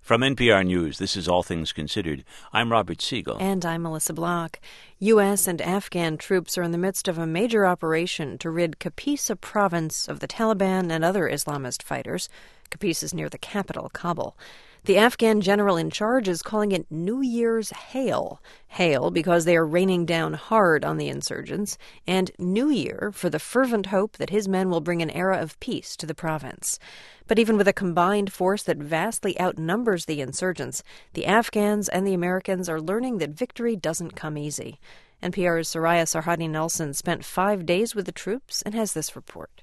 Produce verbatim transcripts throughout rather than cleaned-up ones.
From N P R News, this is All Things Considered. I'm Robert Siegel. And I'm Melissa Block. U S and Afghan troops are in the midst of a major operation to rid Kapisa province of the Taliban and other Islamist fighters. Kapisa is near the capital, Kabul. The Afghan general in charge is calling it New Year's Hail. Hail because they are raining down hard on the insurgents, and New Year for the fervent hope that his men will bring an era of peace to the province. But even with a combined force that vastly outnumbers the insurgents, the Afghans and the Americans are learning that victory doesn't come easy. N P R's Soraya Sarhadi Nelson spent five days with the troops and has this report.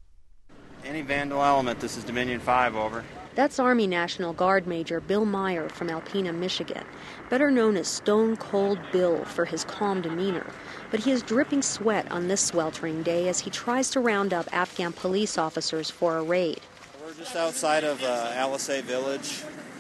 Any Vandal element, this is Dominion five, over. That's Army National Guard Major Bill Meyer from Alpena, Michigan, better known as Stone Cold Bill for his calm demeanor. But he is dripping sweat on this sweltering day as he tries to round up Afghan police officers for a raid. We're just outside of uh, Alisay Village,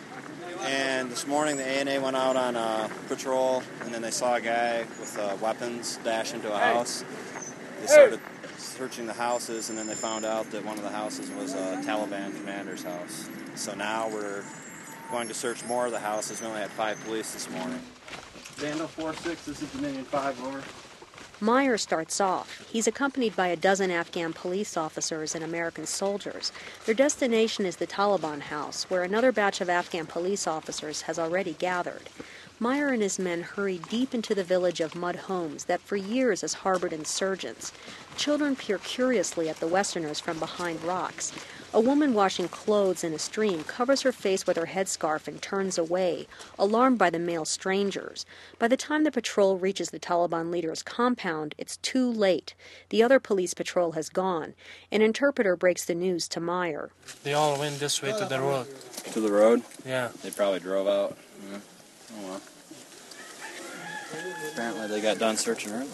and this morning the A N A went out on uh, patrol, and then they saw a guy with uh, weapons dash into a house. They started searching the houses, and then they found out that one of the houses was a Taliban commander's house. So now we're going to search more of the houses. We only had five police this morning. Vandal four six, this is Dominion five, over. Meyer starts off. He's accompanied by a dozen Afghan police officers and American soldiers. Their destination is the Taliban house, where another batch of Afghan police officers has already gathered. Meyer and his men hurry deep into the village of mud homes that for years has harbored insurgents. Children peer curiously at the Westerners from behind rocks. A woman washing clothes in a stream covers her face with her headscarf and turns away, alarmed by the male strangers. By the time the patrol reaches the Taliban leader's compound, it's too late. The other police patrol has gone. An interpreter breaks the news to Meyer. They all went this way to the road. To the road? Yeah. They probably drove out. Yeah. Oh, well. Apparently they got done searching early.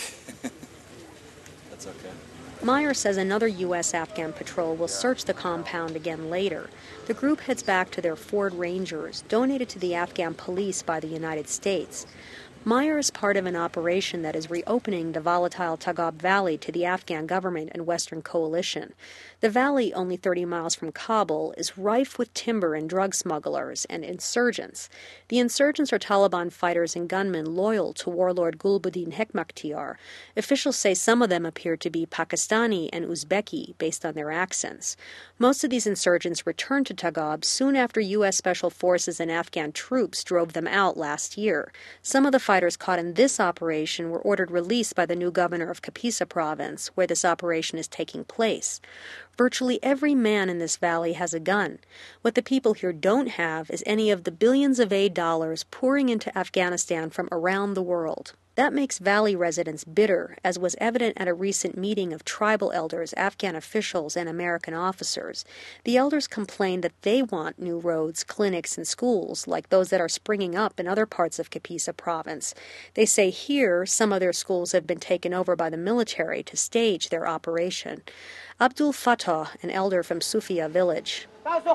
That's okay. Meyer says another U S Afghan patrol will search the compound again later. The group heads back to their Ford Rangers, donated to the Afghan police by the United States. Meyer is part of an operation that is reopening the volatile Tagab Valley to the Afghan government and Western coalition. The valley, only thirty miles from Kabul, is rife with timber and drug smugglers and insurgents. The insurgents are Taliban fighters and gunmen loyal to warlord Gulbuddin Hekmakhtyar. Officials say some of them appear to be Pakistani and Uzbeki based on their accents. Most of these insurgents returned to Tagab soon after U S Special Forces and Afghan troops drove them out last year. Some of the fighters caught in this operation were ordered released by the new governor of Kapisa province, where this operation is taking place. Virtually every man in this valley has a gun. What the people here don't have is any of the billions of aid dollars pouring into Afghanistan from around the world. That makes valley residents bitter, as was evident at a recent meeting of tribal elders, Afghan officials, and American officers. The elders complained that they want new roads, clinics, and schools, like those that are springing up in other parts of Kapisa province. They say here some of their schools have been taken over by the military to stage their operation. Abdul Fattah, an elder from Sufia village.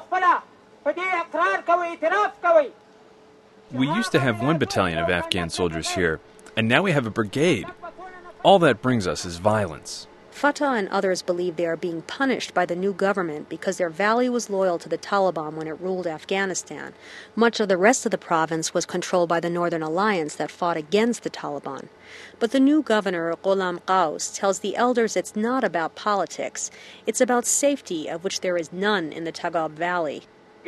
We used to have one battalion of Afghan soldiers here, and now we have a brigade. All that brings us is violence. Fatah and others believe they are being punished by the new government because their valley was loyal to the Taliban when it ruled Afghanistan. Much of the rest of the province was controlled by the Northern Alliance that fought against the Taliban. But the new governor, Ghulam Qaus, tells the elders it's not about politics. It's about safety, of which there is none in the Tagab Valley.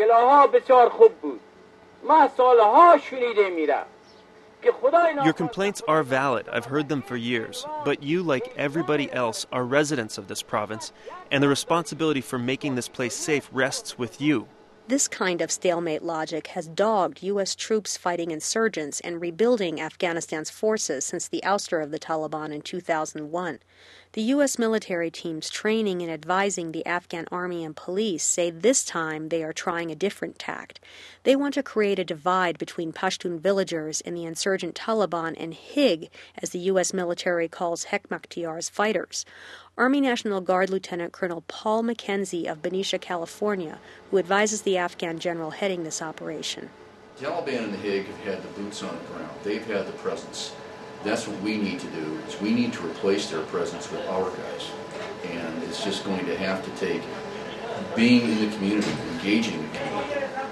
Your complaints are valid. I've heard them for years. But you, like everybody else, are residents of this province, and the responsibility for making this place safe rests with you. This kind of stalemate logic has dogged U S troops fighting insurgents and rebuilding Afghanistan's forces since the ouster of the Taliban in two thousand one. The U S military teams training and advising the Afghan army and police say this time they are trying a different tact. They want to create a divide between Pashtun villagers and the insurgent Taliban and Hig, as the U S military calls Hekmakhtyar's fighters. Army National Guard Lieutenant Colonel Paul McKenzie of Benicia, California, who advises the Afghan general heading this operation. The Taliban and the Hig have had the boots on the ground. They've had the presence. That's what we need to do, is we need to replace their presence with our guys. And it's just going to have to take being in the community, engaging the community,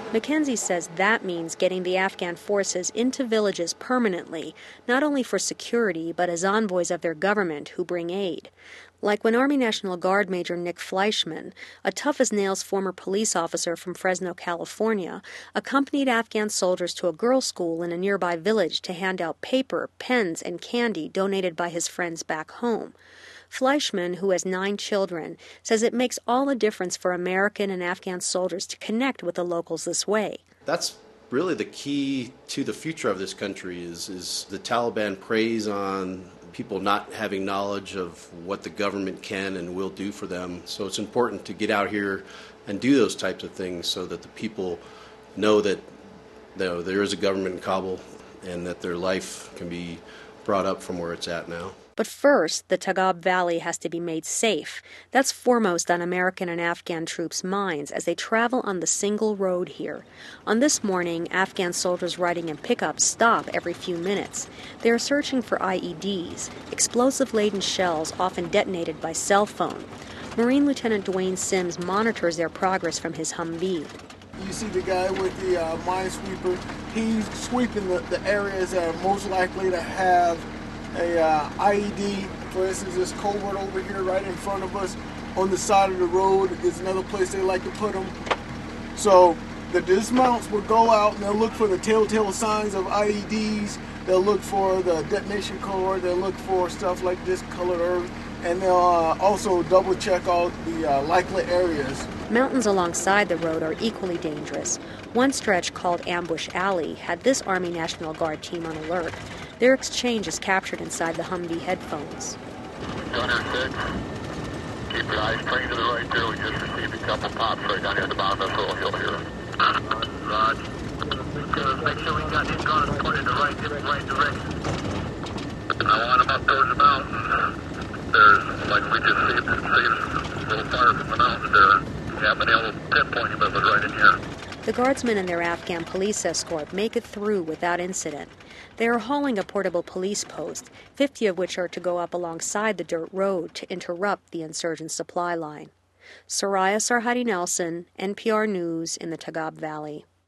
Mackenzie says that means getting the Afghan forces into villages permanently, not only for security, but as envoys of their government who bring aid. Like when Army National Guard Major Nick Fleischman, a tough-as-nails former police officer from Fresno, California, accompanied Afghan soldiers to a girls' school in a nearby village to hand out paper, pens, and candy donated by his friends back home. Fleischman, who has nine children, says it makes all the difference for American and Afghan soldiers to connect with the locals this way. That's really the key to the future of this country is, is the Taliban preys on people not having knowledge of what the government can and will do for them. So it's important to get out here and do those types of things so that the people know that you know, there is a government in Kabul and that their life can be brought up from where it's at now. But first, the Tagab Valley has to be made safe. That's foremost on American and Afghan troops' minds as they travel on the single road here. On this morning, Afghan soldiers riding in pickups stop every few minutes. They are searching for I E Ds, explosive-laden shells often detonated by cell phone. Marine Lieutenant Dwayne Sims monitors their progress from his Humvee. You see the guy with the uh, minesweeper. He's sweeping the, the areas that are most likely to have a uh, I E D. For instance, this culvert over here right in front of us on the side of the road is another place they like to put them. So the dismounts will go out and they'll look for the telltale signs of I E Ds. They'll look for the detonation cord. They'll look for stuff like this colored earth. And they'll uh, also double check all the uh, likely areas. Mountains alongside the road are equally dangerous. One stretch called Ambush Alley had this Army National Guard team on alert. Their exchange is captured inside the Humvee headphones. Gunner six, keep your eyes trained to the right there. We just received a couple pops right down here at the bottom of the little hill here. Rod, uh, make sure we got these gunners pointed in the right, in the right direction. I want them up towards the mountain. There's, like we just see, see a little fire from the mountains there. We haven't been able to pinpoint him, but it was right in here. The guardsmen and their Afghan police escort make it through without incident. They are hauling a portable police post, fifty of which are to go up alongside the dirt road to interrupt the insurgent supply line. Soraya Sarhadi Nelson, N P R News in the Tagab Valley.